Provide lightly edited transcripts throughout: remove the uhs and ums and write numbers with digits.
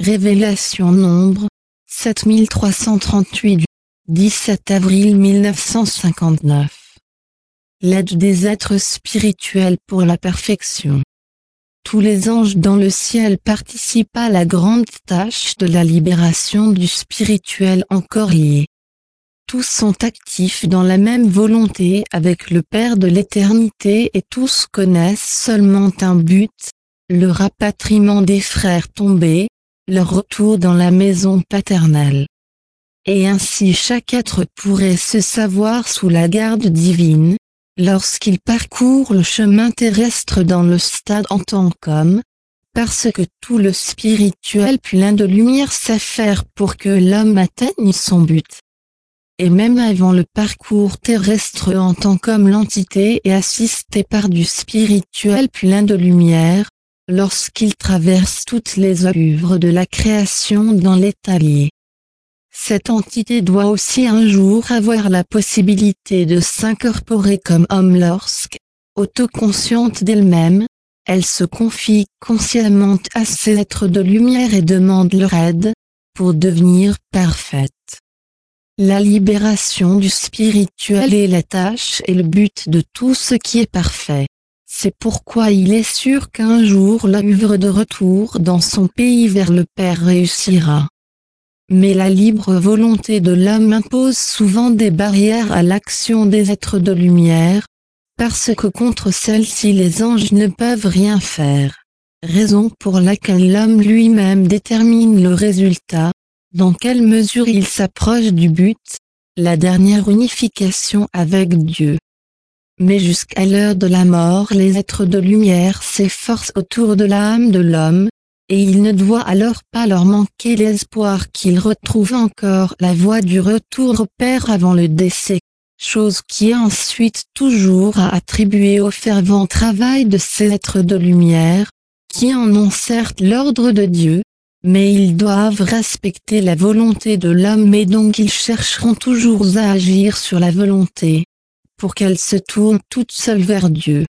Révélation Nombre, 7338 du 17 avril 1959. L'aide des êtres spirituels pour la perfection. Tous les anges dans le ciel participent à la grande tâche de la libération du spirituel encore lié. Tous sont actifs dans la même volonté avec le Père de l'éternité et tous connaissent seulement un but, le rapatriement des frères tombés, leur retour dans la maison paternelle. Et ainsi chaque être pourrait se savoir sous la garde divine, lorsqu'il parcourt le chemin terrestre dans le stade en tant qu'homme, parce que tout le spirituel plein de lumière s'affaire pour que l'homme atteigne son but. Et même avant le parcours terrestre en tant qu'homme l'entité est assistée par du spirituel plein de lumière, lorsqu'il traverse toutes les œuvres de la création dans l'état lié. Cette entité doit aussi un jour avoir la possibilité de s'incorporer comme homme lorsque, autoconsciente d'elle-même, elle se confie consciemment à ces êtres de lumière et demande leur aide, pour devenir parfaite. La libération du spirituel est la tâche et le but de tout ce qui est parfait. C'est pourquoi il est sûr qu'un jour l'œuvre de retour dans son pays vers le Père réussira. Mais la libre volonté de l'homme impose souvent des barrières à l'action des êtres de lumière, parce que contre celle-ci les anges ne peuvent rien faire. Raison pour laquelle l'homme lui-même détermine le résultat, dans quelle mesure il s'approche du but, la dernière unification avec Dieu. Mais jusqu'à l'heure de la mort les êtres de lumière s'efforcent autour de l'âme de l'homme, et il ne doit alors pas leur manquer l'espoir qu'ils retrouvent encore la voie du retour au Père avant le décès, chose qui est ensuite toujours à attribuer au fervent travail de ces êtres de lumière, qui en ont certes l'ordre de Dieu, mais ils doivent respecter la volonté de l'homme et donc ils chercheront toujours à agir sur la volonté, pour qu'elle se tourne toute seule vers Dieu.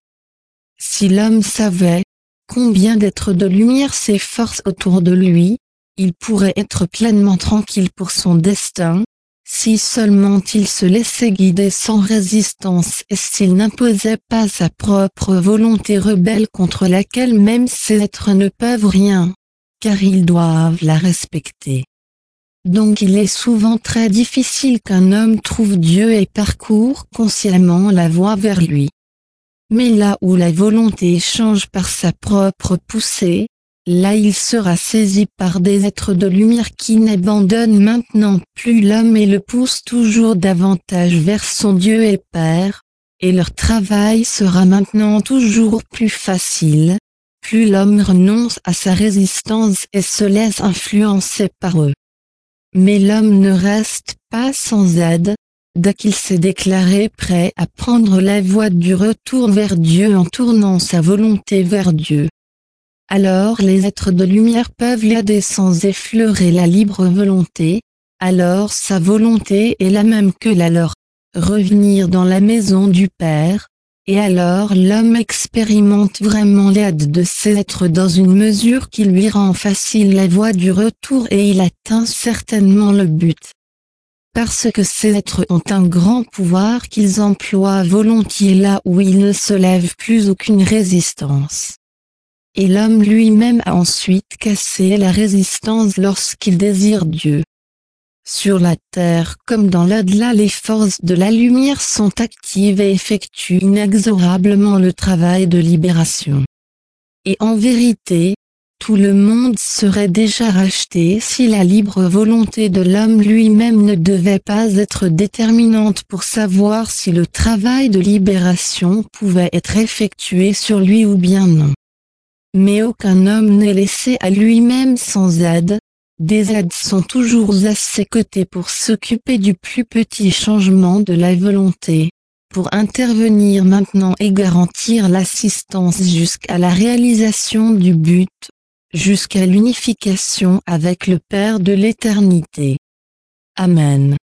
Si l'homme savait combien d'êtres de lumière s'efforcent autour de lui, il pourrait être pleinement tranquille pour son destin, si seulement il se laissait guider sans résistance et s'il n'imposait pas sa propre volonté rebelle contre laquelle même ces êtres ne peuvent rien, car ils doivent la respecter. Donc il est souvent très difficile qu'un homme trouve Dieu et parcourt consciemment la voie vers lui. Mais là où la volonté change par sa propre poussée, là il sera saisi par des êtres de lumière qui n'abandonnent maintenant plus l'homme et le poussent toujours davantage vers son Dieu et Père, et leur travail sera maintenant toujours plus facile, plus l'homme renonce à sa résistance et se laisse influencer par eux. Mais l'homme ne reste pas sans aide, dès qu'il s'est déclaré prêt à prendre la voie du retour vers Dieu en tournant sa volonté vers Dieu. Alors les êtres de lumière peuvent l'aider sans effleurer la libre volonté, alors sa volonté est la même que la leur, revenir dans la maison du Père, et alors l'homme expérimente vraiment l'aide de ces êtres dans une mesure qui lui rend facile la voie du retour et il atteint certainement le but. Parce que ces êtres ont un grand pouvoir qu'ils emploient volontiers là où il ne se lève plus aucune résistance. Et l'homme lui-même a ensuite cassé la résistance lorsqu'il désire Dieu. Sur la terre comme dans l'au-delà les forces de la lumière sont actives et effectuent inexorablement le travail de libération. Et en vérité, tout le monde serait déjà racheté si la libre volonté de l'homme lui-même ne devait pas être déterminante pour savoir si le travail de libération pouvait être effectué sur lui ou bien non. Mais aucun homme n'est laissé à lui-même sans aide, des aides sont toujours à ses côtés pour s'occuper du plus petit changement de la volonté, pour intervenir maintenant et garantir l'assistance jusqu'à la réalisation du but, jusqu'à l'unification avec le Père de l'éternité. Amen.